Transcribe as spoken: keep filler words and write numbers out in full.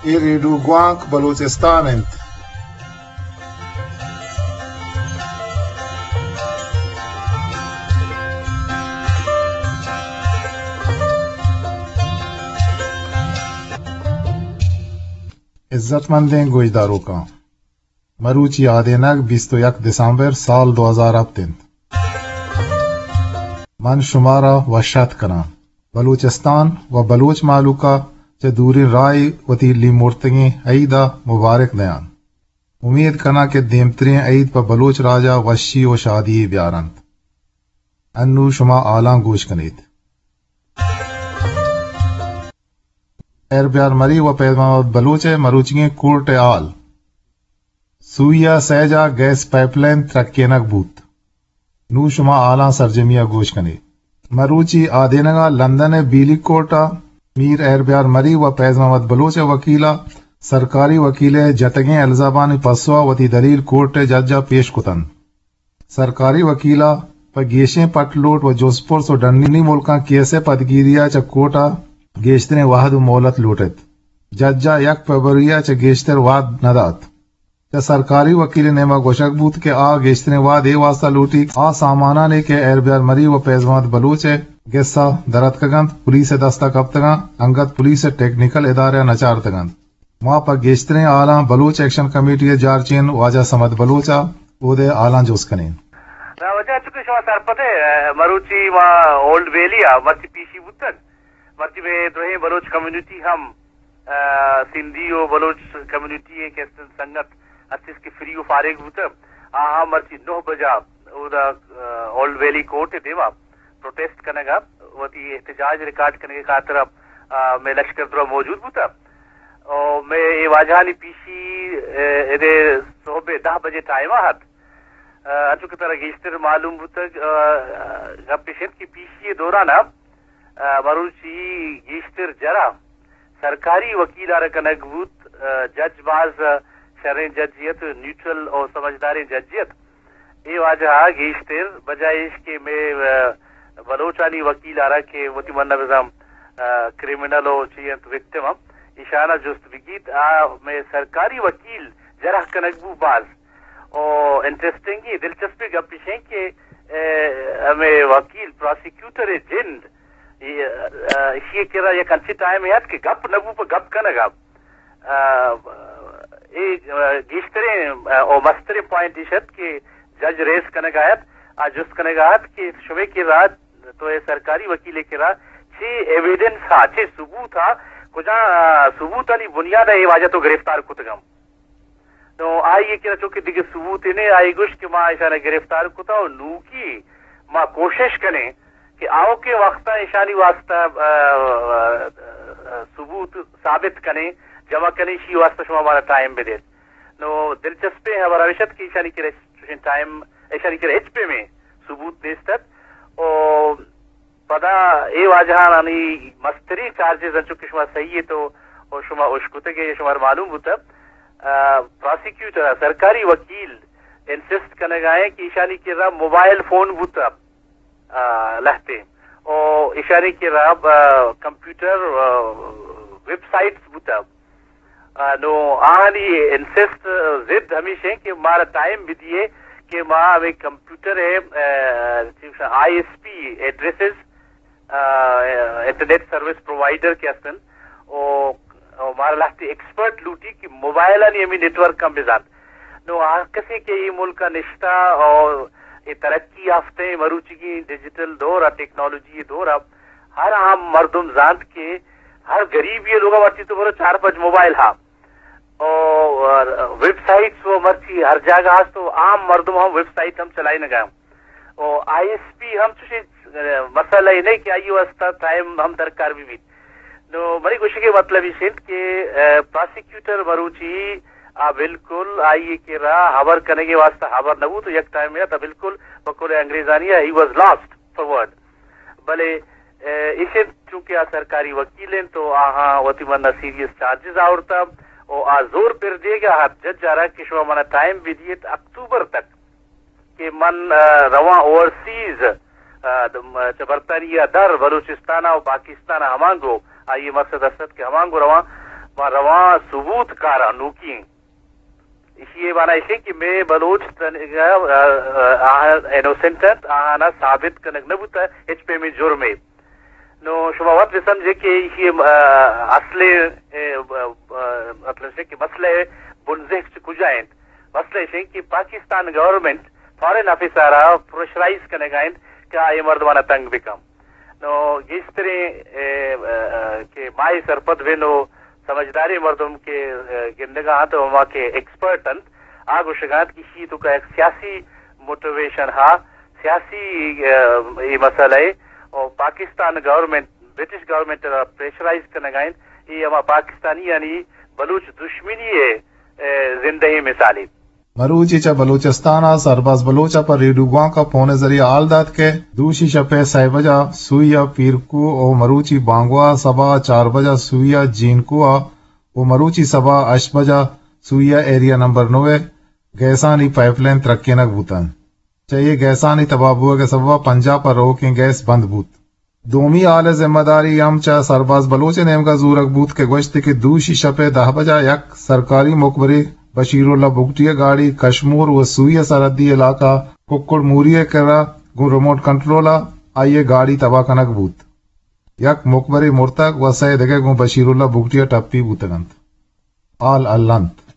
redo گوانک Balochistan انت عزت مندیں گوجداروں کا مروچی آدینک بیس یک دسمبر سال دو ہزار ابتن من شمارا وشت کنا بلوچستان و بلوچ معلوقہ چہ دوری رائے وطیلی مورتگیں عیدہ مبارک دیان امید کنا کہ دیمترین عید پر بلوچ راجہ وشی و شادی بیارنت انو شما آلاں گوش کنید ایر بیار مری و پیدماوت بلوچ مروچگیں کورٹ آل سویا سیجا گیس پائپ لائن ترکینک بوت نو شما آلاں سرجمیہ گوش کنید مروچی آدینگا لندن بیلی کوٹا میر ایر بیار مری و پیز محمد بلوچ وکیلا سرکاری وکیل جتگیں الزابانی پسوا وتی دلیل کورٹ ججا پیش کتن سرکاری وکیلا پر گیشیں پٹ لوٹ و جوسپورس و ڈنڈی ملکاں کیسے پدگیریا چ کوٹا گیشتر واحد مولت لوٹت ججا یک فبریا چ گیشتر واد ندات چ سرکاری وکیل نیما گوشک بوت کے آ گیشتر واد اے واسطہ لوٹی آ سامانہ نے کے ایر بیار مری و پیز محمد بلوچ گسا درت کگند پولیس دستہ کبتگاں انگت پولیس ٹیکنیکل ادارہ نچار تگند وہاں پر گیشتریں آلاں بلوچ ایکشن کمیٹی جارچین واجہ سمد بلوچا او دے آلاں جوس کنین وجہ چکے شما سرپتے مروچی ما اولڈ ویلیا مرچی پیشی بوتن مرچی میں دوہیں بلوچ کمیونٹی ہم سندھی و بلوچ کمیونٹی ہے کہ سنگت اتیس کی فری و فارغ بوتن آہاں مرچی نو بجا او دا اولڈ ویلی کوٹ دیوا پروٹیسٹ کرنے گا وتی احتجاج ریکارڈ کرنے کے خاطر میں لشکر درہ موجود ہوتا اور میں یہ واجہانی پیشی ادھے صبح دہ بجے ٹائم آہت انچو کی طرح گیشتر معلوم ہوتا گپ پیشنٹ کی پیشی دورانا مروچی گیشتر جرا سرکاری وکیل آرکنگ بوت جج باز شرعی ججیت نیوٹرل اور سمجھداری ججیت یہ واجہ گیشتر بجائے اس کے میں بلوچانی وکیل آرہ کے وتی من نظام کریمنل ہو چیئنت وکتم اشانہ جست بگیت میں سرکاری وکیل جرح کنگبو باز اور انٹرسٹنگی دلچسپی گپ پیشیں کہ ہمیں وکیل پروسیکیوٹر جند اسی کرا یک انچی ٹائم ہے کہ گپ نگو پر گپ کنگا گیشتریں اور مستریں پوائنٹ اشت کہ جج ریس کنگایت آج جست کنگایت کہ شبے کی رات تو یہ سرکاری وکیل کے رہا چھ ایویڈنس تھا چھ ثبوت تھا کچھ ثبوت علی بنیاد ہے واجہ تو گرفتار کتگم تو آئیے کہ چونکہ دیکھے ثبوت انہیں آئی گوش کہ ماں ایشانہ گرفتار کتا اور نو کی ماں کوشش کریں کہ آؤ کے وقت ایشانی واسطہ ثبوت ثابت کریں جمع کریں شی واسطہ شما ہمارا ٹائم بھی دے نو دلچسپے ہیں ہمارا وشت کی ایشانی کے ٹائم ایشانی کے ایچ پی میں ثبوت دیستت اور پدا اے واجہان آنی مستری چارجز انچو کہ شما صحیح ہے تو اور شما اشکتے کہ یہ شما معلوم ہوتا پروسیکیوٹر سرکاری وکیل انسسٹ کرنے گئے کہ ایشانی کی رہا موبائل فون بوتا لہتے اور ایشانی کی رہا کمپیوٹر ویب سائٹس بوتا نو آنی انسسٹ زد ہمیشہ کہ ہمارا ٹائم بھی دیئے کہ ماں ہمیں کمپیوٹر ہے I S P addresses internet service provider کے اصل اور ہمارا لاسٹ ایکسپرٹ لوٹی کہ موبائل نہیں ہمیں نیٹ ورک کا بزاد نو کسی کے یہ ملک کا نشتہ اور یہ ترقی یافتہ مروچی کی ڈیجیٹل دور ہے ٹیکنالوجی دور ہے ہر عام مردم زاند کے ہر غریب یہ لوگوں مرچی تو بولو چار پانچ موبائل ہاں اور ویب سائٹس وہ مرچی ہر جگہ تو عام مردم ہم ویب سائٹ ہم چلائی نہ گئے اور آئی ایس پی ہم چوشے مسئلہ ہی نہیں کہ آئیو واسطہ ٹائم ہم درکار بھی بھی نو بڑی خوشی کے مطلب یہ سنت کہ پروسیکیوٹر مروچی بالکل آئیے کہ رہا حبر کرنے کے واسطہ حبر نبو تو یک ٹائم میں تھا بالکل بکل انگریزانی ہے ہی واز لاسٹ فارورڈ بلے اسے چونکہ سرکاری وکیل ہیں تو آہاں وتی منا سیریس چارجز آورتا اور آزور پر دے گا ہاتھ جج جا رہا کہ شما منا ٹائم بھی دیے اکتوبر تک کہ من رواں اوورسیز برطانیہ در بلوچستان اور پاکستان ہمانگو آئیے مقصد اسد کہ ہمانگو رواں و رواں ثبوت کارا نوکی یہ مانا اسے کہ میں بلوچ انوسنٹ آنا ثابت کنک نبوتا ہچ پہ میں جرمے نو شما وقت سمجھے کہ یہ اصل مطلب سے کہ مسئلہ بنزہ کجائیں مسئلہ سے کہ Pakistan government foreign officer pressurise کرنے گائیں کہ یہ مردمانہ تنگ بکم نو اس طرح کہ مائی سرپد وینو سمجھداری مردم کے گندگاہ تو وہاں کے ایکسپرٹن آگو شگانت کی شی تو کا ایک سیاسی موٹیویشن ہا سیاسی یہ مسئلہ ہے اور Pakistan government British government pressurise کرنے گائیں یہ ہمارا پاکستانی یعنی بلوچ دشمنی ہے زندگی مثالی مروچی چا بلوچستانا سرباز بلوچا پر ریڈوگاں کا پونے ذریعہ آل داد کے دوشی شپے سی بجا سویا پیرکو او مروچی بانگوا سبا چار بجا سویا جینکوا او مروچی سبا اش بجا سویا ایریا نمبر نوے گیسانی پائپ لائن ترکینک بوتن چاہیے گیسانی تبابوہ کے سبا پنجا پر روکیں گیس بند بوت دومی آل ذمہ داری ہم چا سرباز بلوچ نیم کا زورک بوت کے گوشت کی دوشی شپے دہ بجا یک سرکاری مقبری بشیر اللہ بگٹیہ گاڑی کشمور و سویہ سرحدی علاقہ ککڑ موریہ کرا گو ریموٹ کنٹرولا آئیے گاڑی تباہ کنک بوت یک مقبری مرتق و سہ دگے گو بشیر اللہ بگٹیہ ٹپی بوتگنت آل اللانت